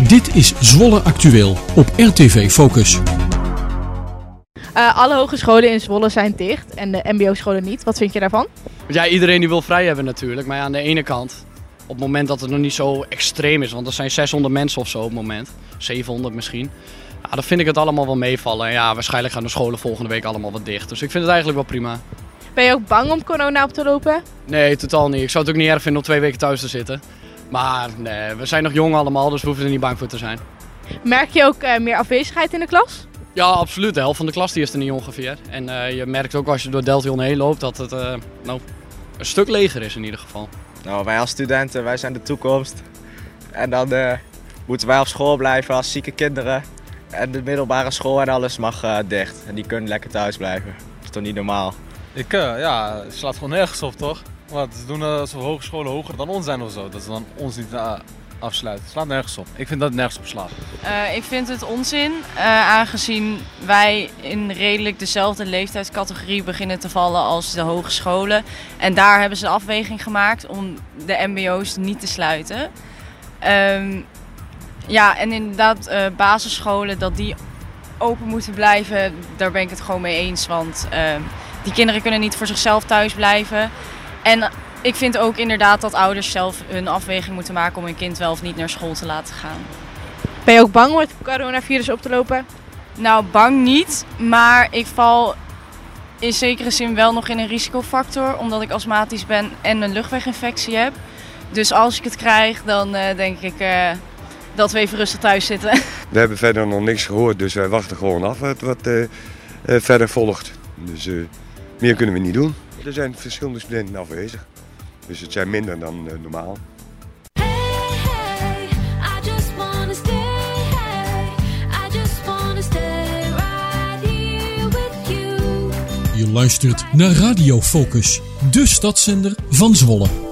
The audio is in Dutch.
Dit is Zwolle Actueel op RTV Focus. Alle hogescholen in Zwolle zijn dicht en de mbo-scholen niet. Wat vind je daarvan? Ja, iedereen die wil vrij hebben natuurlijk. Maar ja, aan de ene kant, op het moment dat het nog niet zo extreem is, want er zijn 600 mensen of zo op het moment, 700 misschien. Ja, dan vind ik het allemaal wel meevallen. En ja, waarschijnlijk gaan de scholen volgende week allemaal wat dicht. Dus ik vind het eigenlijk wel prima. Ben je ook bang om corona op te lopen? Nee, totaal niet. Ik zou het ook niet erg vinden om 2 weken thuis te zitten. Maar nee, we zijn nog jong allemaal, dus we hoeven er niet bang voor te zijn. Merk je ook meer afwezigheid in de klas? Ja, absoluut. De helft van de klas die is er niet ongeveer. En je merkt ook als je door Deltion heen loopt dat het een stuk leger is in ieder geval. Nou, wij als studenten, wij zijn de toekomst. En dan moeten wij op school blijven als zieke kinderen. En de middelbare school en alles mag dicht. En die kunnen lekker thuis blijven. Dat is toch niet normaal? Het slaat gewoon nergens op, toch? Wat, ze doen alsof hogescholen hoger dan ons zijn of zo. Dat ze dan ons niet afsluiten. Het slaat nergens op. Ik vind dat het nergens op slaat. Ik vind het onzin, aangezien wij in redelijk dezelfde leeftijdscategorie beginnen te vallen als de hogescholen. En daar hebben ze de afweging gemaakt om de mbo's niet te sluiten. En inderdaad, basisscholen, dat die open moeten blijven, daar ben ik het gewoon mee eens. Want die kinderen kunnen niet voor zichzelf thuis blijven. En ik vind ook inderdaad dat ouders zelf hun afweging moeten maken om hun kind wel of niet naar school te laten gaan. Ben je ook bang om het coronavirus op te lopen? Nou, bang niet, maar ik val in zekere zin wel nog in een risicofactor, omdat ik astmatisch ben en een luchtweginfectie heb. Dus als ik het krijg, dan denk ik dat we even rustig thuis zitten. We hebben verder nog niks gehoord, dus wij wachten gewoon af wat verder volgt. Dus meer kunnen we niet doen. Er zijn verschillende studenten afwezig, dus het zijn minder dan normaal. Je luistert naar Radio Focus, de stadszender van Zwolle.